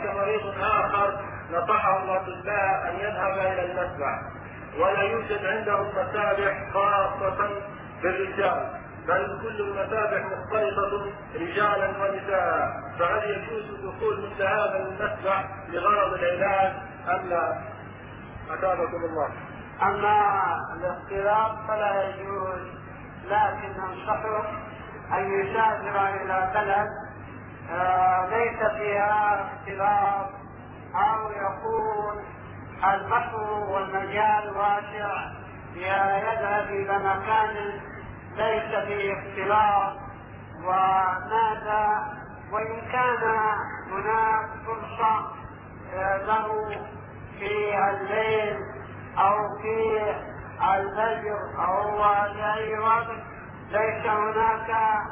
وهناك مريض آخر نصحه الأطباء أن يذهب إلى المسبح، ولا يوجد عندهم مسابح خاصة بالرجال، بل كل المسابح مختلطة رجالا ونساء، فهل يجوز دخول مثل هذا المسبح لغرض العلاج أم لا؟ أثابكم الله. أما الاختلاط فلا يجوز، لكن ننصحه أن يسافر إلى بلد ليس فيها اختلاط، أو يكون البحر والمجال واسع يذهب إلى مكان ليس فيه اختلاط وماذا، وإن كان هناك فرصة له في الليل أو في الفجر أو في أي وقت ليس هناك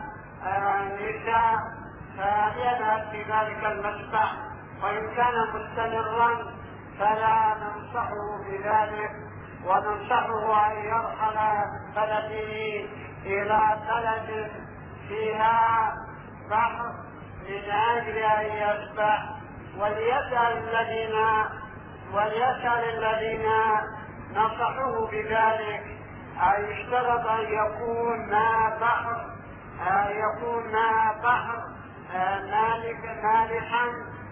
نساء فيذهب في ذلك المسبح، وإن كان مستمرا فلا ننصحه بذلك، وننصحه أن يرحل بلده إلى بلد فيها بحر من أجل أن يسبح، وليسأل الذين نصحوه بذلك أن يشترط أن يكون ماء بحر مالحا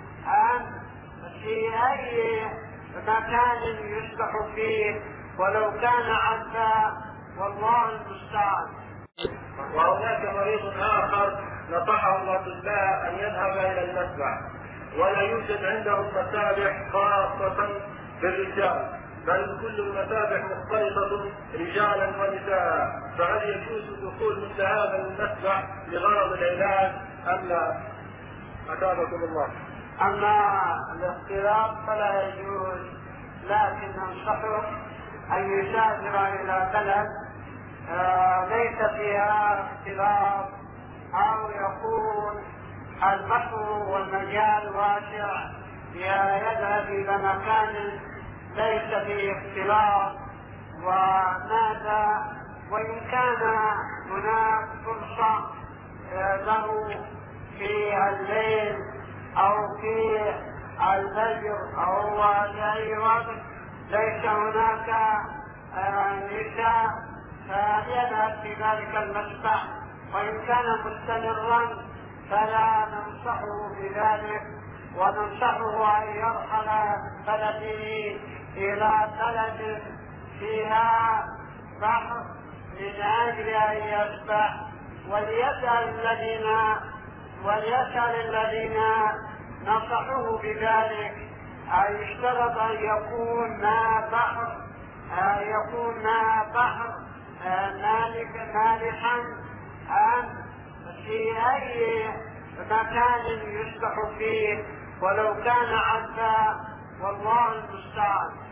في أي مكان يسبح فيه ولو كان عذبا، والله المستعان. وهناك مريض آخر نصحه الأطباء أن يذهب إلى المسبح، ولا يوجد عندهم مسابح خاصة بالرجال، بل كل المسابح مختلطة رجالا ونساء، فهل يجوز دخول مثل هذا المسبح لغرض العلاج أم لا؟ أثابكم الله. أما الاختلاط فلا يجوز، لكن ننصحه أن يسافر إلى بلد ليس فيها اختلاط، أو يكون البحر والمجال واسع يذهب إلى مكان ليس فيه اختلاط وماذا، وإن كان هناك فرصة له في الليل أو في الفجر أو في أي وقت ليس هناك نساء فيذهب في ذلك المسبح، وإن كان مستمرا فلا ننصحه بذلك، وننصحه أن يرحل بلده إلى بلد فيها بحر من أجل أن يسبح، وليسأل الذين نصحوه بذلك أن يشترط أن يكون ماء بحر مالحا في أي مكان يسبح فيه ولو كان عذبا، والله المستعان.